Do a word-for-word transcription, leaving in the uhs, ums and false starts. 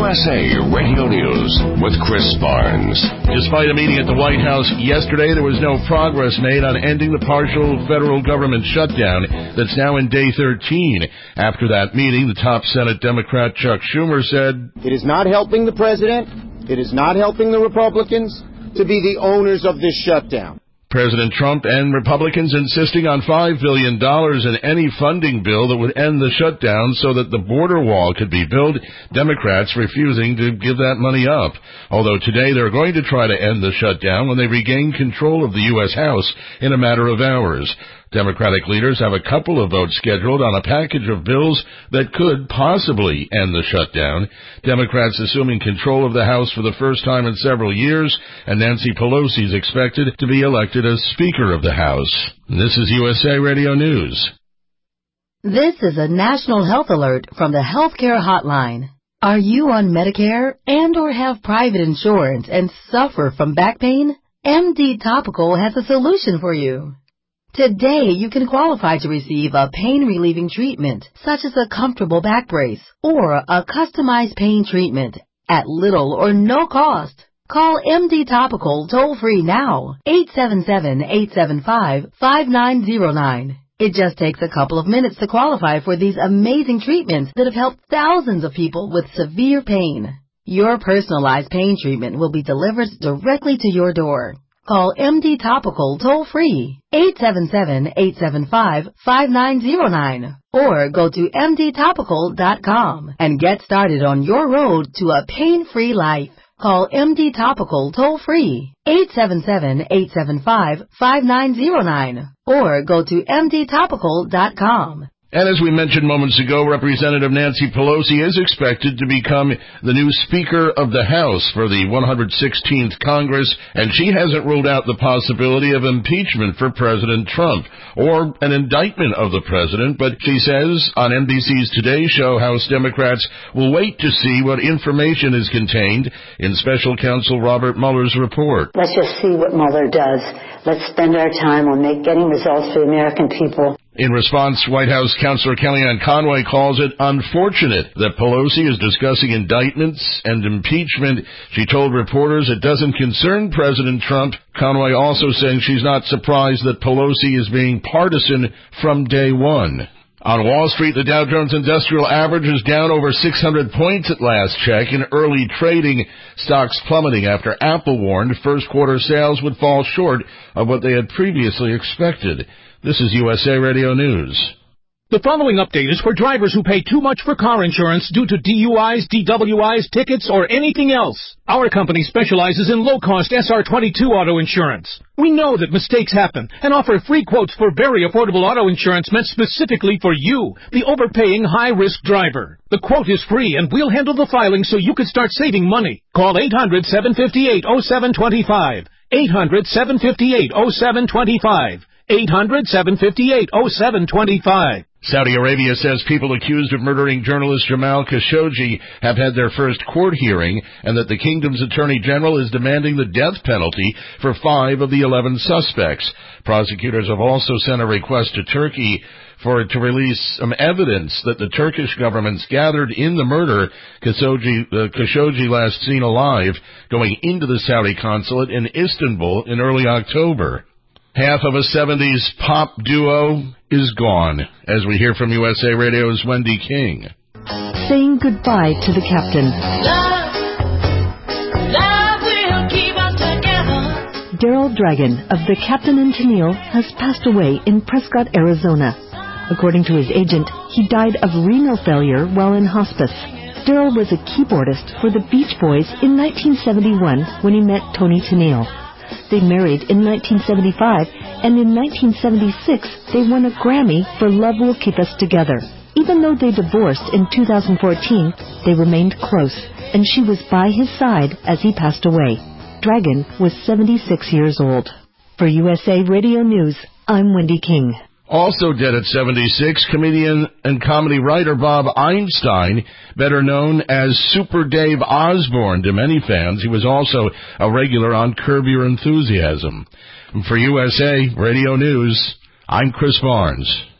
S A Radio News with Chris Barnes. Despite a meeting at the White House yesterday, there was no progress made on ending the partial federal government shutdown that's now in day thirteen. After that meeting, the top Senate Democrat Chuck Schumer said, "It is not helping the president, it is not helping the Republicans to be the owners of this shutdown." President Trump and Republicans insisting on five billion dollars in any funding bill that would end the shutdown so that the border wall could be built, Democrats refusing to give that money up. Although today they're going to try to end the shutdown when they regain control of the U S House in a matter of hours. Democratic leaders have a couple of votes scheduled on a package of bills that could possibly end the shutdown. Democrats assuming control of the House for the first time in several years, and Nancy Pelosi is expected to be elected as Speaker of the House. This is U S A Radio News. This is a national health alert from the Healthcare Hotline. Are you on Medicare and or have private insurance and suffer from back pain? M D Topical has a solution for you. Today, you can qualify to receive a pain-relieving treatment, such as a comfortable back brace or a customized pain treatment at little or no cost. Call M D Topical toll-free now, eight seven seven, eight seven five, five nine zero nine. It just takes a couple of minutes to qualify for these amazing treatments that have helped thousands of people with severe pain. Your personalized pain treatment will be delivered directly to your door. Call M D Topical toll-free, eight seven seven, eight seven five, five nine zero nine, or go to M D topical dot com and get started on your road to a pain-free life. Call M D Topical toll-free, eight seven seven, eight seven five, five nine zero nine, or go to M D topical dot com. And as we mentioned moments ago, Representative Nancy Pelosi is expected to become the new Speaker of the House for the one hundred sixteenth Congress, and she hasn't ruled out the possibility of impeachment for President Trump or an indictment of the president, but she says on N B C's Today Show House Democrats will wait to see what information is contained in Special Counsel Robert Mueller's report. Let's just see what Mueller does. Let's spend our time on make, getting results for the American people. In response, White House Counselor Kellyanne Conway calls it unfortunate that Pelosi is discussing indictments and impeachment. She told reporters it doesn't concern President Trump. Conway also saying she's not surprised that Pelosi is being partisan from day one. On Wall Street, the Dow Jones Industrial Average is down over six hundred points at last check. In early trading, stocks plummeting after Apple warned first quarter sales would fall short of what they had previously expected. This is U S A Radio News. The following update is for drivers who pay too much for car insurance due to D U Is, D W Is, tickets, or anything else. Our company specializes in low-cost S R twenty-two auto insurance. We know that mistakes happen and offer free quotes for very affordable auto insurance meant specifically for you, the overpaying high-risk driver. The quote is free and we'll handle the filing so you can start saving money. Call eight hundred, seven five eight, oh seven two five. eight hundred, seven five eight, oh seven two five. eight hundred, seven five eight, oh seven two five. Saudi Arabia says people accused of murdering journalist Jamal Khashoggi have had their first court hearing and that the kingdom's attorney general is demanding the death penalty for five of the eleven suspects. Prosecutors have also sent a request to Turkey for it to release some evidence that the Turkish government's gathered in the murder. Khashoggi, uh, Khashoggi last seen alive going into the Saudi consulate in Istanbul in early October. Half of a seventies pop duo is gone, as we hear from U S A Radio's Wendy King. Saying goodbye to the captain. Love, love will keep us together. Daryl Dragon of The Captain and Tennille has passed away in Prescott, Arizona. According to his agent, he died of renal failure while in hospice. Daryl was a keyboardist for the Beach Boys in nineteen seventy-one when he met Tony Tennille. They married in nineteen seventy-five, and in nineteen seventy-six, they won a Grammy for Love Will Keep Us Together. Even though they divorced in two thousand fourteen, they remained close, and she was by his side as he passed away. Dragon was seventy-six years old. For U S A Radio News, I'm Wendy King. Also dead at seventy-six, comedian and comedy writer Bob Einstein, better known as Super Dave Osborne to many fans. He was also a regular on Curb Your Enthusiasm. For U S A Radio News, I'm Chris Barnes.